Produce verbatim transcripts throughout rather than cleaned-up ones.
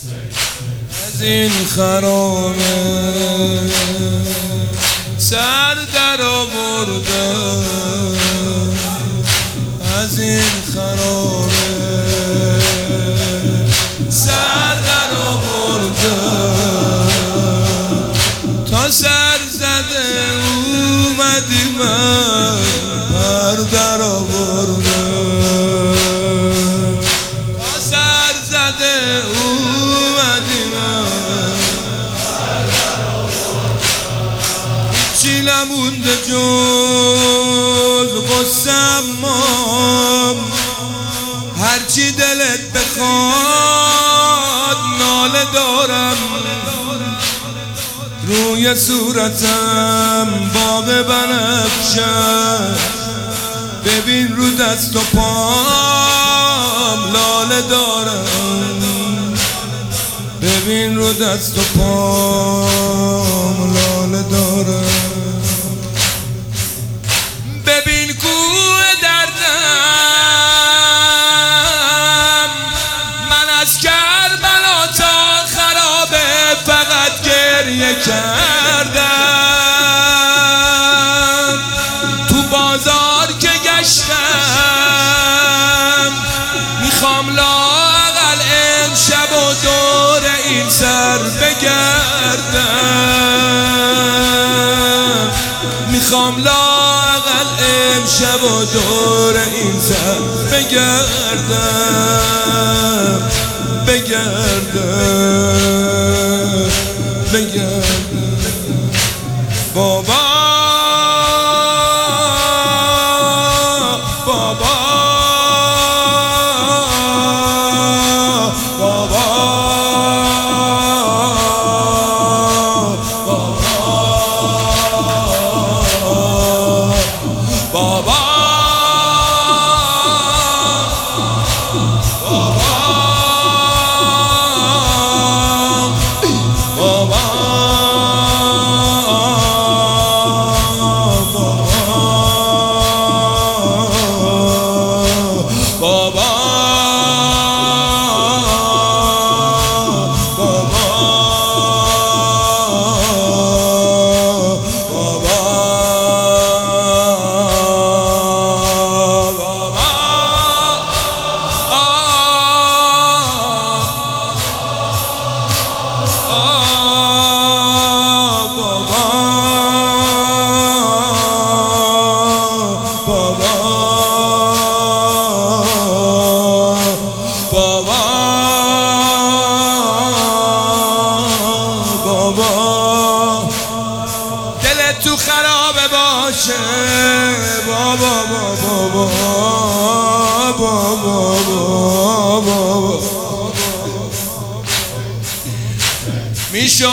از این خرابه سر در آوردم، از این خرابه سر در آوردم، تا سر زده اومدی من پر در آوردم، تا سر زده اومدی من پر در آوردم، چی نمونده جز غصم مام، هرچی دلت بخواد ناله دارم، روی صورتم باغ بنفشه، ببین رو دست و پام لاله دارم، ببین رو دست و پام لاله دارم، ببین کوه دردم من از کربلا تا خرابه فقط گریه کردم، تو بازار که گشتم میخوام لااقل امشب و دور این سر بگردم، میخوام لااقل امشب و دور این سر بگردم بگردم بگردم بابا بابا بابا بابا دلت تو خرابه باشه بابا بابا بابا بابا میشد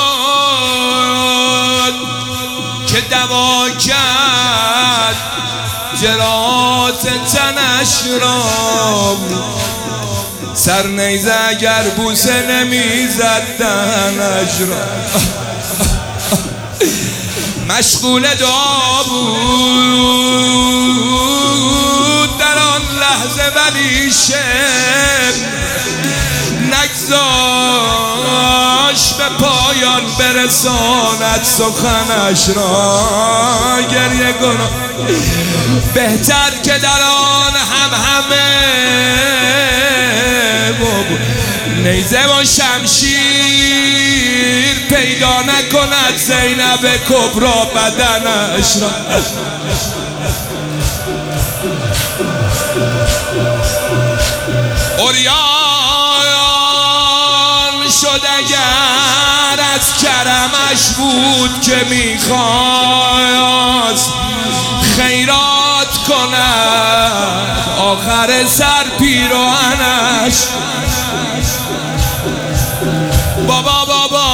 که دوا کرد جراحات تنش را، سر نیزه اگر بوسه نمیزد دهنش را، مشغول دعا بود در آن لحظه ولی شب نگذاش به پایان برساند سخنش را، گریه گناه بهتر که در آن هم همه نیزه و شمشیر پیدا نکند زینب کبرا بدنش را، عریان شد اگر از کرمش بود که میخواست خیرات کند آخر سر پیراهنش، بابا بابا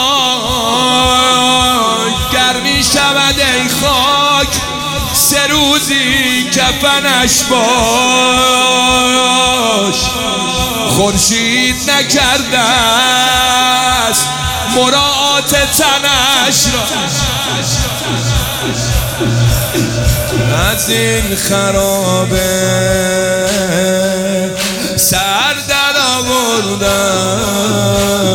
گرمی شود ای خاک سه روزی کفنش باش، خورشید نکرده است مراعات تنش را، از این خرابه سر در آوردم.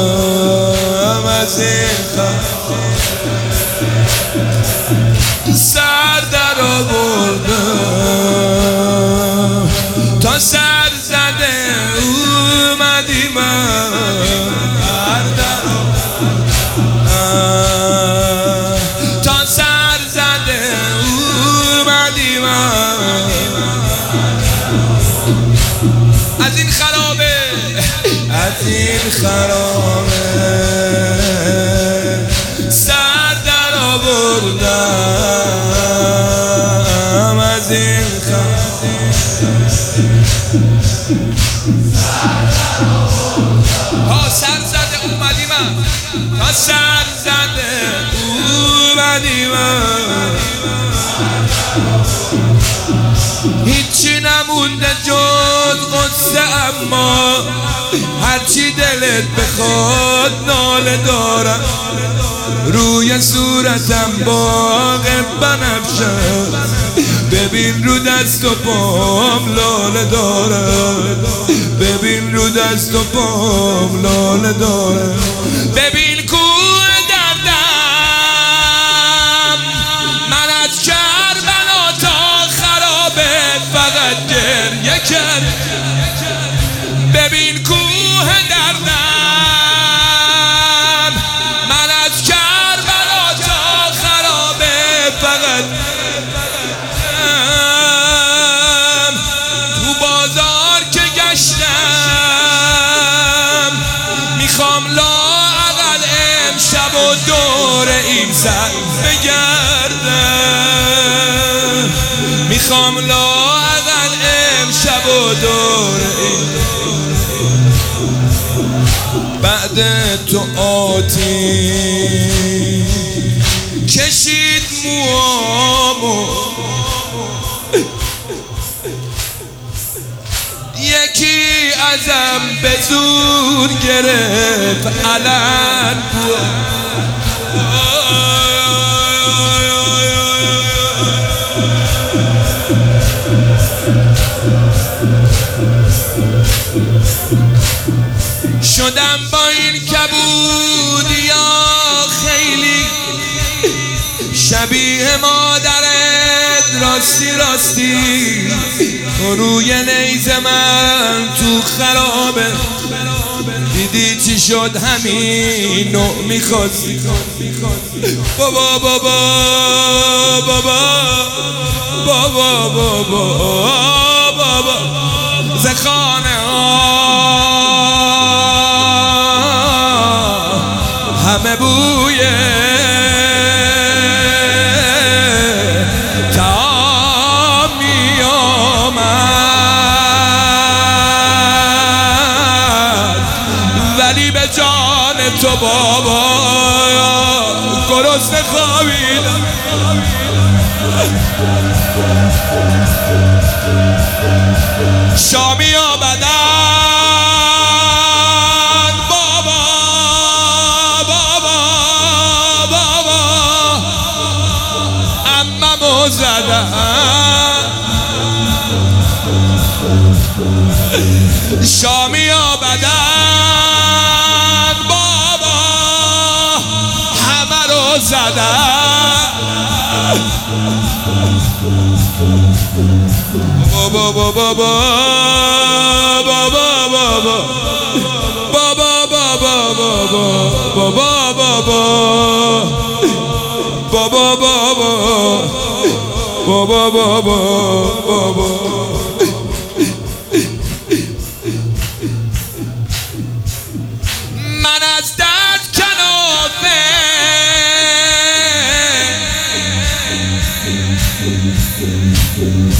این خرابه سر در آوردم از این خرابه تا سر زده اومدی من تا سر زده اومدی من هیچی نمونده جز قصه اما هرچی دلت بخواد ناله دارم روی صورتم باغ بنفشه ببین رو دست و پام لاله دارم ببین رو دست و پام لاله دارم ببین کوه دردم من از کربلا تا خرابه فقط گریه کرد ببین کوه دردم من از کربلا تا خرابه فقط تو بازار که گشتم میخوام لااقل امشب و دور این زن بگردم میخوام لااقل امشب و دور این بعد تو آتی کشید موامو یکی ازم به زور گرفت علن شدم با این کبودیا خیلی شبیه مادرت راستی راستی روی نیز من تو خرابه دیدی چی شد همین نوع میخواستی بابا بابا بابا بابا بابا بابا زخانه ها همه بوی تا می آمد ولی به جان تو بابا گرسنه خوابیدم شامی آمدن بابا بابا بابا عممو زدن شامی آمدن بابا همه رو زدن بابا بابا بابا بابا بابا بابا بابا بابا بابا بابا بابا بابا من از درد کنافه